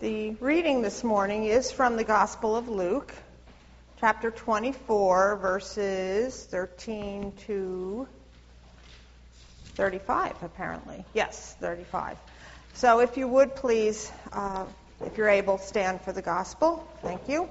The reading this morning is from the Gospel of Luke, chapter 24, verses 13 to 35, apparently. Yes, 35. So if you would please, if you're able, stand for the Gospel. Thank you.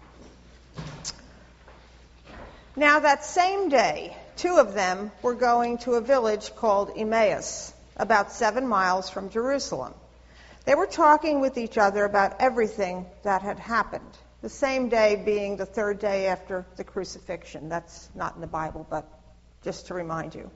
Now that same day, two of them were going to a village called Emmaus, about 7 miles from Jerusalem. They were talking with each other about everything that had happened, the same day being the third day after the crucifixion. That's not in the Bible, but just to remind you.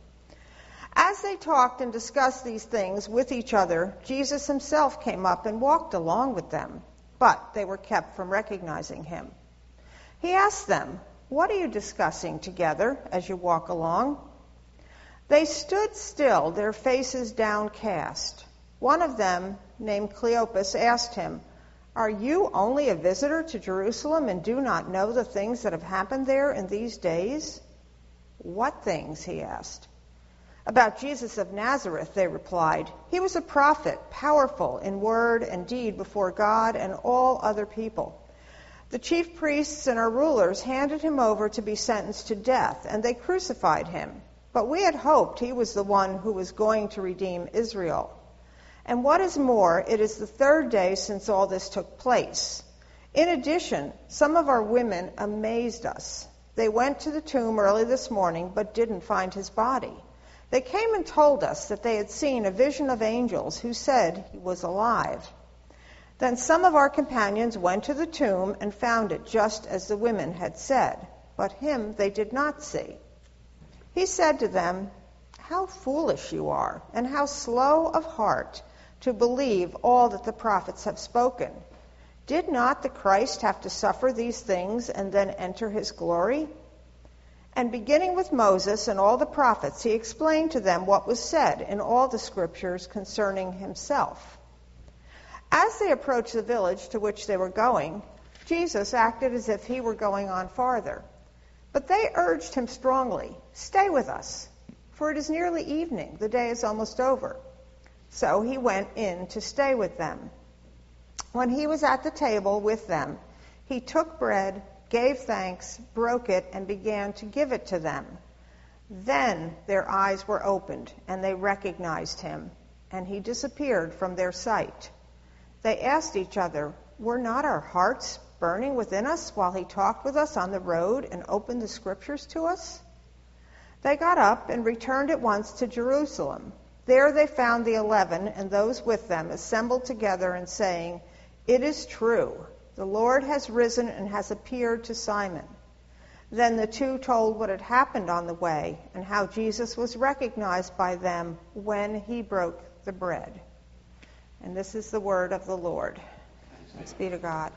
As they talked and discussed these things with each other, Jesus himself came up and walked along with them, but they were kept from recognizing him. He asked them, "What are you discussing together as you walk along?" They stood still, their faces downcast. One of them, named Cleopas, asked him, "Are you only a visitor to Jerusalem and do not know the things that have happened there in these days?" "What things?" he asked. "About Jesus of Nazareth," they replied. "He was a prophet, powerful in word and deed before God and all other people. The chief priests and our rulers handed him over to be sentenced to death, and they crucified him. But we had hoped he was the one who was going to redeem Israel. And what is more, it is the third day since all this took place. In addition, some of our women amazed us. They went to the tomb early this morning, but didn't find his body. They came and told us that they had seen a vision of angels who said he was alive. Then some of our companions went to the tomb and found it just as the women had said, but him they did not see." He said to them, "How foolish you are, and how slow of heart to believe all that the prophets have spoken. Did not the Christ have to suffer these things and then enter his glory?" And beginning with Moses and all the prophets, he explained to them what was said in all the scriptures concerning himself. As they approached the village to which they were going, Jesus acted as if he were going on farther. But they urged him strongly, "Stay with us, for it is nearly evening. The day is almost over." So he went in to stay with them. When he was at the table with them, he took bread, gave thanks, broke it, and began to give it to them. Then their eyes were opened, and they recognized him, and he disappeared from their sight. They asked each other, "Were not our hearts burning within us while he talked with us on the road and opened the scriptures to us?" They got up and returned at once to Jerusalem. There they found the 11 and those with them assembled together and saying, "It is true, the Lord has risen and has appeared to Simon." Then the two told what had happened on the way and how Jesus was recognized by them when he broke the bread. And this is the word of the Lord. Thanks be to God.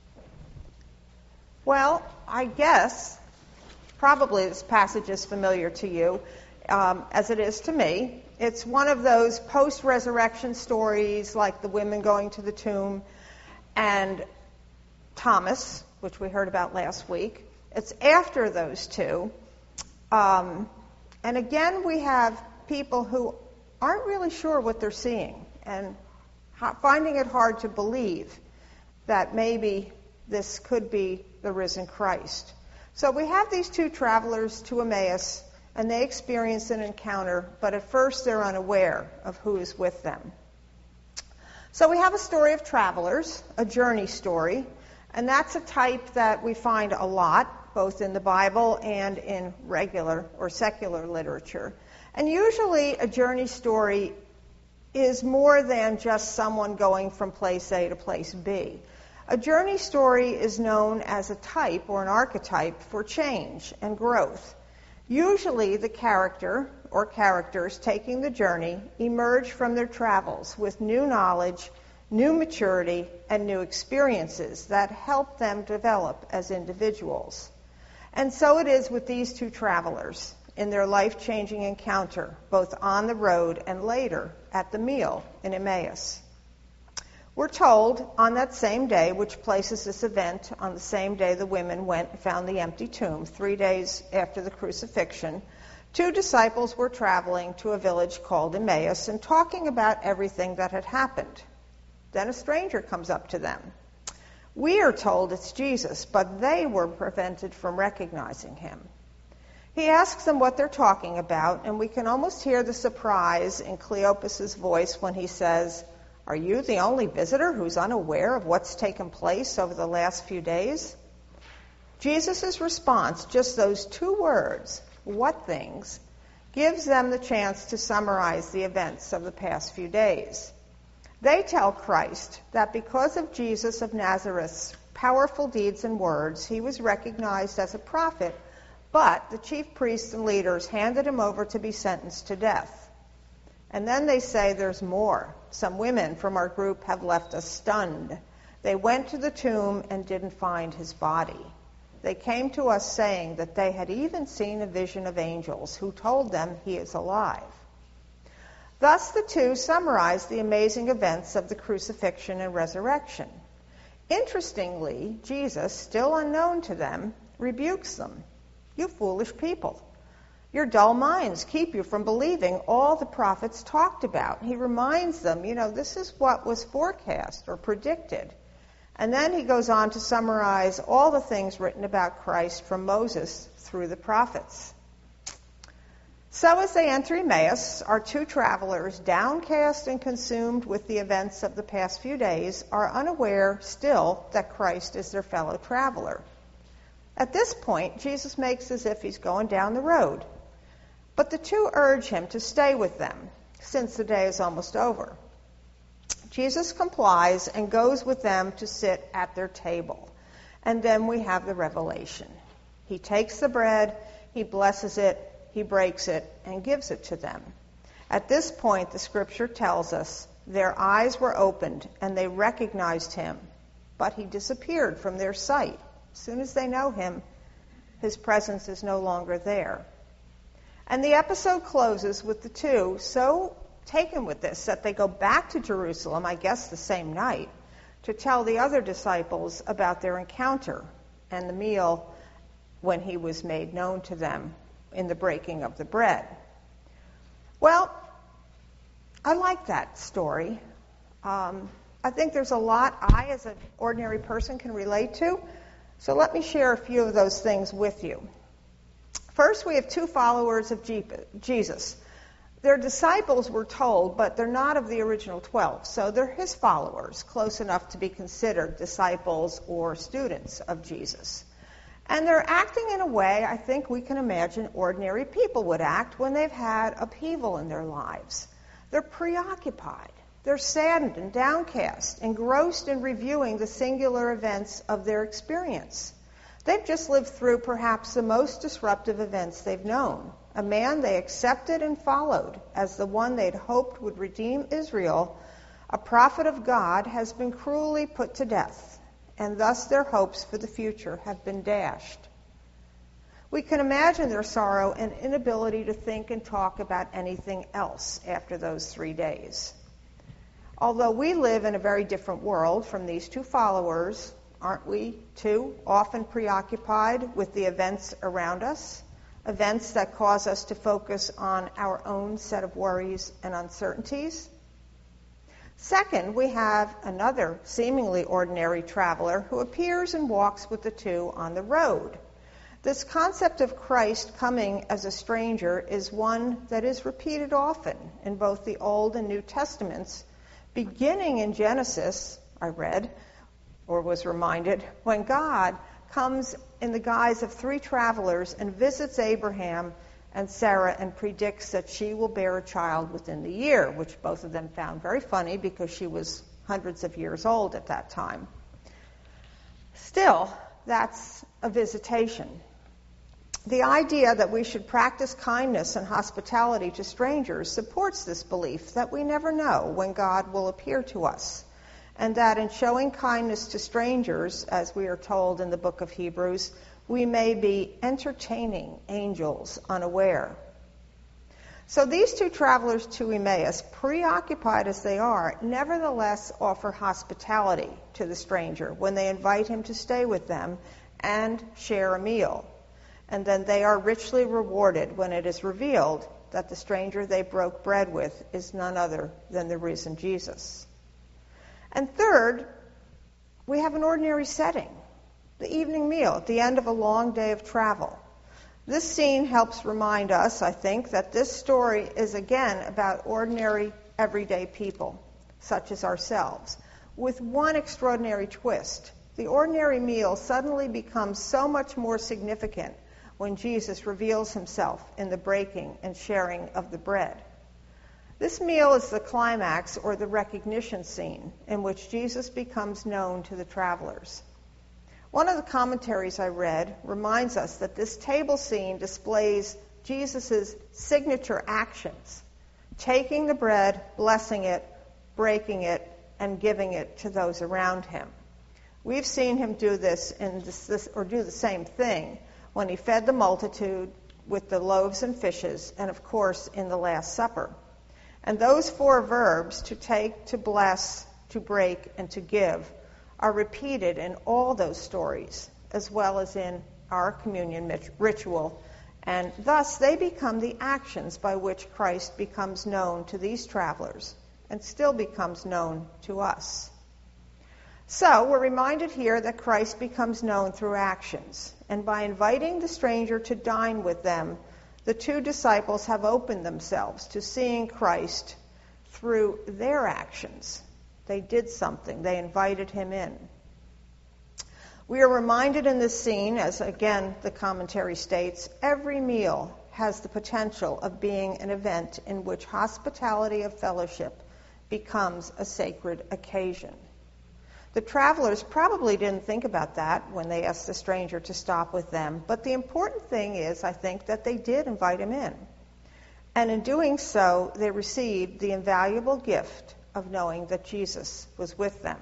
Well, I guess probably this passage is familiar to you, as it is to me. It's one of those post-resurrection stories like the women going to the tomb and Thomas, which we heard about last week. It's after those two. And again, we have people who aren't really sure what they're seeing and finding it hard to believe that maybe this could be the risen Christ. So we have these two travelers to Emmaus, and they experience an encounter, but at first they're unaware of who is with them. So we have a story of travelers, a journey story, and that's a type that we find a lot, both in the Bible and in regular or secular literature. And usually a journey story is more than just someone going from place A to place B. A journey story is known as a type or an archetype for change and growth. Usually the character or characters taking the journey emerge from their travels with new knowledge, new maturity, and new experiences that help them develop as individuals. And so it is with these two travelers in their life-changing encounter, both on the road and later at the meal in Emmaus. We're told on that same day, which places this event on the same day the women went and found the empty tomb, 3 days after the crucifixion, 2 disciples were traveling to a village called Emmaus and talking about everything that had happened. Then a stranger comes up to them. We are told it's Jesus, but they were prevented from recognizing him. He asks them what they're talking about, and we can almost hear the surprise in Cleopas's voice when he says, "Are you the only visitor who's unaware of what's taken place over the last few days?" Jesus' response, just those two words, "What things?" gives them the chance to summarize the events of the past few days. They tell Christ that because of Jesus of Nazareth's powerful deeds and words, he was recognized as a prophet, but the chief priests and leaders handed him over to be sentenced to death. And then they say there's more. Some women from our group have left us stunned. They went to the tomb and didn't find his body. They came to us saying that they had even seen a vision of angels who told them he is alive. Thus the two summarize the amazing events of the crucifixion and resurrection. Interestingly, Jesus, still unknown to them, rebukes them. "You foolish people. Your dull minds keep you from believing all the prophets talked about." He reminds them, this is what was forecast or predicted. And then he goes on to summarize all the things written about Christ from Moses through the prophets. So as they enter Emmaus, our two travelers, downcast and consumed with the events of the past few days, are unaware still that Christ is their fellow traveler. At this point, Jesus makes as if he's going down the road. But the two urge him to stay with them, since the day is almost over. Jesus complies and goes with them to sit at their table. And then we have the revelation. He takes the bread, he blesses it, he breaks it, and gives it to them. At this point, the scripture tells us, their eyes were opened and they recognized him, but he disappeared from their sight. As soon as they know him, his presence is no longer there. And the episode closes with the two so taken with this that they go back to Jerusalem, I guess the same night, to tell the other disciples about their encounter and the meal when he was made known to them in the breaking of the bread. Well, I like that story. I think there's a lot I, as an ordinary person, can relate to. So let me share a few of those things with you. First, we have two followers of Jesus. They're disciples, we're told, but they're not of the original 12. So they're his followers, close enough to be considered disciples or students of Jesus. And they're acting in a way I think we can imagine ordinary people would act when they've had upheaval in their lives. They're preoccupied. They're saddened and downcast, engrossed in reviewing the singular events of their experience. They've just lived through perhaps the most disruptive events they've known. A man they accepted and followed as the one they'd hoped would redeem Israel, a prophet of God, has been cruelly put to death, and thus their hopes for the future have been dashed. We can imagine their sorrow and inability to think and talk about anything else after those 3 days. Although we live in a very different world from these two followers, aren't we, too, often preoccupied with the events around us, events that cause us to focus on our own set of worries and uncertainties? Second, we have another seemingly ordinary traveler who appears and walks with the two on the road. This concept of Christ coming as a stranger is one that is repeated often in both the Old and New Testaments, beginning in Genesis, I read, or was reminded, when God comes in the guise of 3 travelers and visits Abraham and Sarah and predicts that she will bear a child within the year, which both of them found very funny because she was hundreds of years old at that time. Still, that's a visitation. The idea that we should practice kindness and hospitality to strangers supports this belief that we never know when God will appear to us, and that in showing kindness to strangers, as we are told in the book of Hebrews, we may be entertaining angels unaware. So these two travelers to Emmaus, preoccupied as they are, nevertheless offer hospitality to the stranger when they invite him to stay with them and share a meal. And then they are richly rewarded when it is revealed that the stranger they broke bread with is none other than the risen Jesus. And third, we have an ordinary setting, the evening meal at the end of a long day of travel. This scene helps remind us, I think, that this story is again about ordinary, everyday people, such as ourselves, with one extraordinary twist. The ordinary meal suddenly becomes so much more significant when Jesus reveals himself in the breaking and sharing of the bread. This meal is the climax or the recognition scene in which Jesus becomes known to the travelers. One of the commentaries I read reminds us that this table scene displays Jesus' signature actions, taking the bread, blessing it, breaking it, and giving it to those around him. We've seen him do this or do the same thing when he fed the multitude with the loaves and fishes, and of course in the Last Supper. And those four verbs, to take, to bless, to break, and to give, are repeated in all those stories, as well as in our communion ritual, and thus they become the actions by which Christ becomes known to these travelers and still becomes known to us. So we're reminded here that Christ becomes known through actions, and by inviting the stranger to dine with them, the two disciples have opened themselves to seeing Christ through their actions. They did something. They invited him in. We are reminded in this scene, as again the commentary states, every meal has the potential of being an event in which hospitality of fellowship becomes a sacred occasion. The travelers probably didn't think about that when they asked the stranger to stop with them, but the important thing is, I think, that they did invite him in. And in doing so, they received the invaluable gift of knowing that Jesus was with them.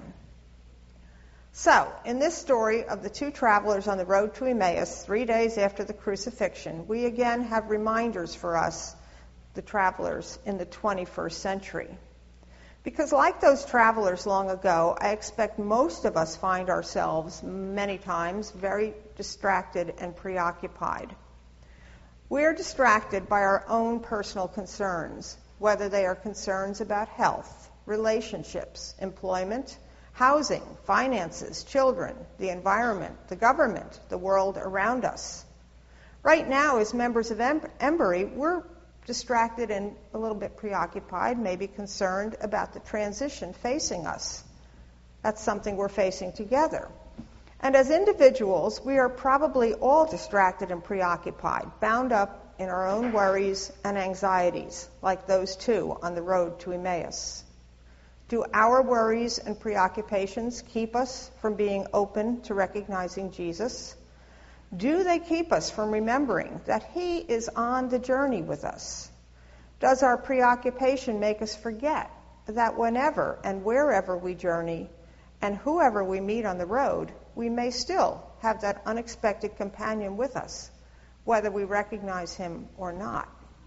So, in this story of the two travelers on the road to Emmaus, 3 days after the crucifixion, we again have reminders for us, the travelers in the 21st century. Because like those travelers long ago, I expect most of us find ourselves many times very distracted and preoccupied. We're distracted by our own personal concerns, whether they are concerns about health, relationships, employment, housing, finances, children, the environment, the government, the world around us. Right now, as members of Embury, we're distracted and a little bit preoccupied, maybe concerned about the transition facing us. That's something we're facing together. And as individuals, we are probably all distracted and preoccupied, bound up in our own worries and anxieties, like those two on the road to Emmaus. Do our worries and preoccupations keep us from being open to recognizing Jesus? Do they keep us from remembering that he is on the journey with us? Does our preoccupation make us forget that whenever and wherever we journey and whoever we meet on the road, we may still have that unexpected companion with us, whether we recognize him or not?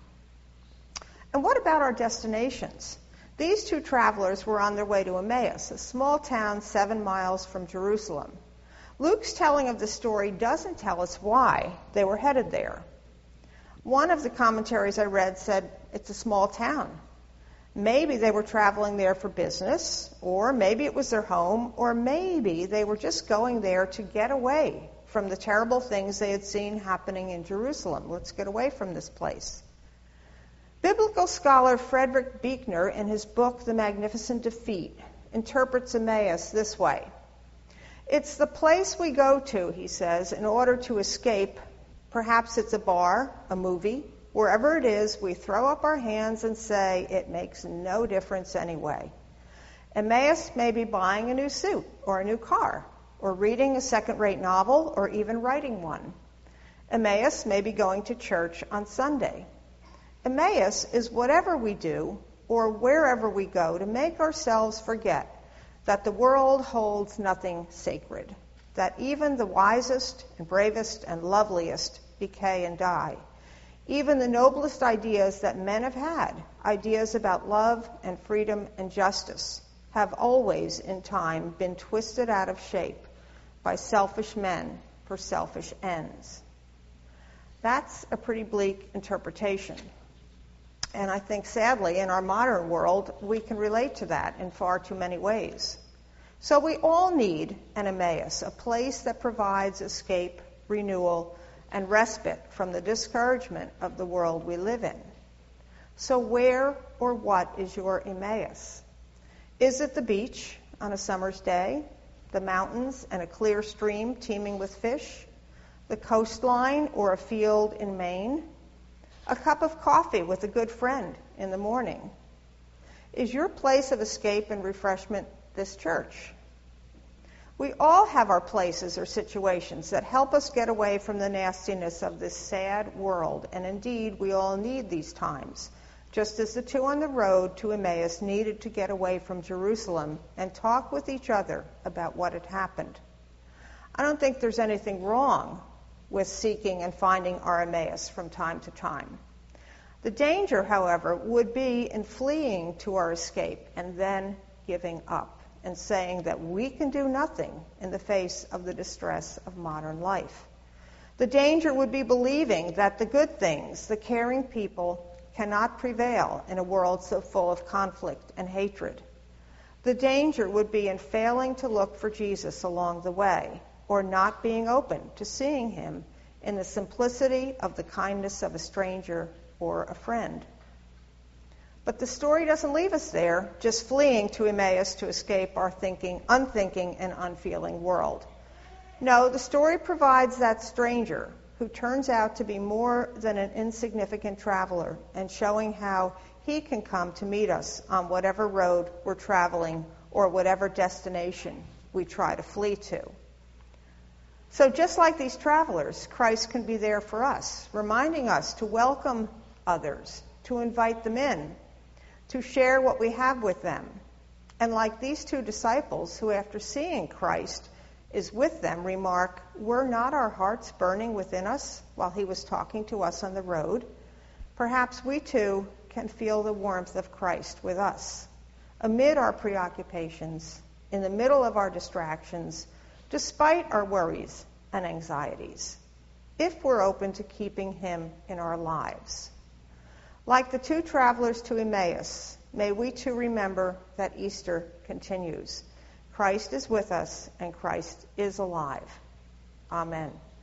And what about our destinations? These two travelers were on their way to Emmaus, a small town 7 miles from Jerusalem. Luke's telling of the story doesn't tell us why they were headed there. One of the commentaries I read said it's a small town. Maybe they were traveling there for business, or maybe it was their home, or maybe they were just going there to get away from the terrible things they had seen happening in Jerusalem. Let's get away from this place. Biblical scholar Frederick Buechner, in his book, The Magnificent Defeat, interprets Emmaus this way. It's the place we go to, he says, in order to escape. Perhaps it's a bar, a movie. Wherever it is, we throw up our hands and say, it makes no difference anyway. Emmaus may be buying a new suit or a new car, or reading a second-rate novel, or even writing one. Emmaus may be going to church on Sunday. Emmaus is whatever we do or wherever we go to make ourselves forget that the world holds nothing sacred, that even the wisest and bravest and loveliest decay and die. Even the noblest ideas that men have had, ideas about love and freedom and justice, have always in time been twisted out of shape by selfish men for selfish ends. That's a pretty bleak interpretation. And I think, sadly, in our modern world, we can relate to that in far too many ways. So we all need an Emmaus, a place that provides escape, renewal, and respite from the discouragement of the world we live in. So where or what is your Emmaus? Is it the beach on a summer's day, the mountains and a clear stream teeming with fish, the coastline or a field in Maine, a cup of coffee with a good friend in the morning? Is your place of escape and refreshment this church? We all have our places or situations that help us get away from the nastiness of this sad world, and indeed we all need these times, just as the two on the road to Emmaus needed to get away from Jerusalem and talk with each other about what had happened. I don't think there's anything wrong with seeking and finding our Emmaus from time to time. The danger, however, would be in fleeing to our escape and then giving up and saying that we can do nothing in the face of the distress of modern life. The danger would be believing that the good things, the caring people, cannot prevail in a world so full of conflict and hatred. The danger would be in failing to look for Jesus along the way, or not being open to seeing him in the simplicity of the kindness of a stranger or a friend. But the story doesn't leave us there, just fleeing to Emmaus to escape our unthinking and unfeeling world. No, the story provides that stranger who turns out to be more than an insignificant traveler, and showing how he can come to meet us on whatever road we're traveling or whatever destination we try to flee to. So just like these travelers, Christ can be there for us, reminding us to welcome others, to invite them in, to share what we have with them. And like these two disciples who, after seeing Christ, is with them, remark, were not our hearts burning within us while he was talking to us on the road? Perhaps we too can feel the warmth of Christ with us, amid our preoccupations, in the middle of our distractions, despite our worries and anxieties, if we're open to keeping him in our lives. Like the two travelers to Emmaus, may we too remember that Easter continues. Christ is with us, and Christ is alive. Amen.